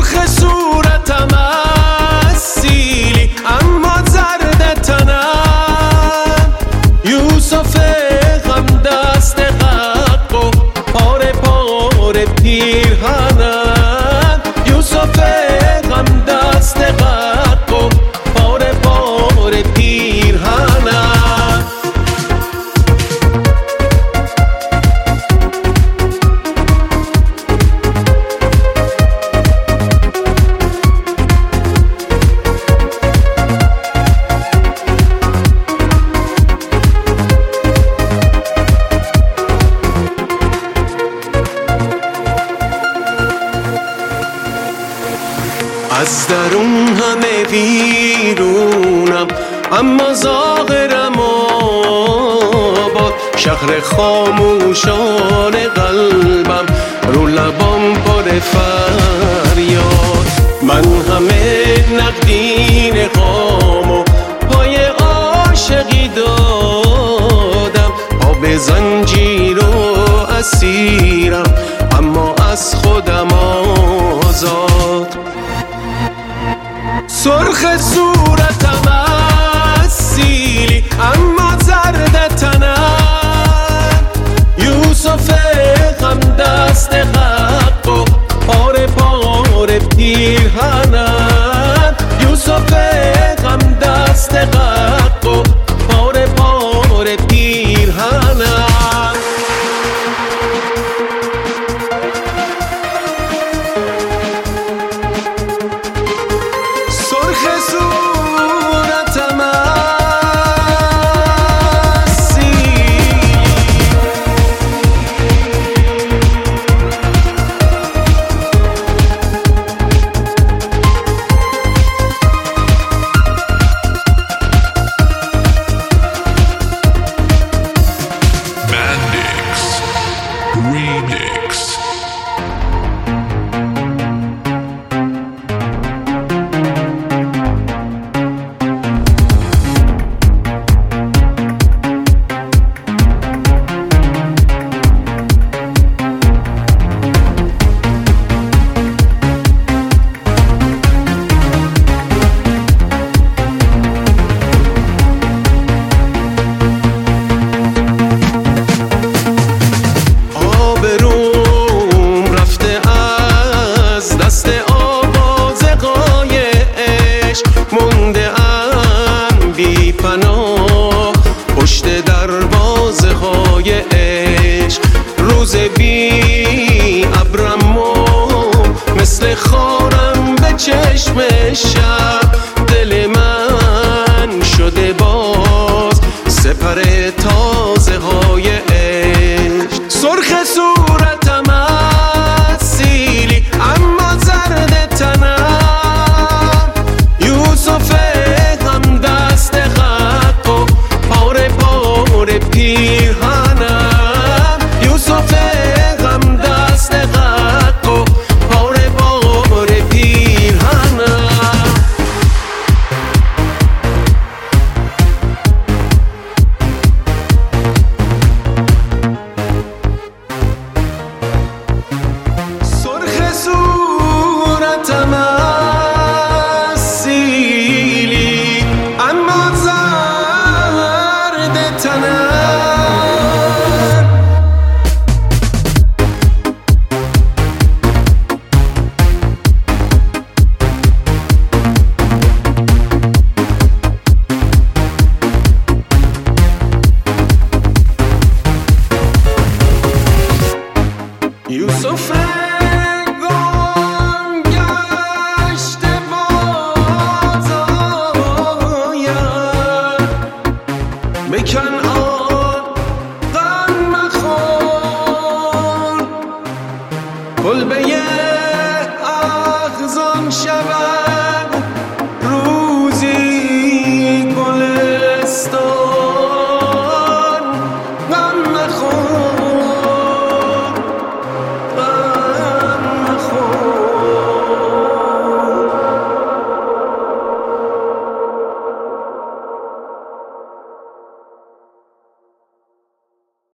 سرخ صورتم از سیلی اما زرد تنم، یوسف غم دست حق و پاره پاره پیرهنم، یوسف غم دست حق و پاره پاره پیرهنم. از درون همه ویرونم اما ظاهرم آباد، شهر خاموشان قلبم رو لبام پر فریاد. من همه نقدین خام و پای عاشقی دادم، پا به زنجیر و اسیرم اما از خودم آزاد. سرخ صورتم از سیلی اما زرد تنم، یوسف غم دست حق و پاره پاره پیرهنم، یوسف غم دست حق و پاره پاره پیرهنم. سرخ صورتم از سیلی Bandix Remix. پشت دروازه های عشق، روز بی ابرم و مثل خارم به چشم شب، دل من شده باز سپر تازه های عشق. سرخ صورتم از سیلی اما زرد تنم، یوسف غم دست حق و پاره پاره پیرهنم، یوسف غم دست حق و پاره پاره پیرهنم. سرخ صورتم از سیلی اما زرد تنم. یوسف گم گشته باز آید، به کنعان غم مخور، کلبه احزان شود.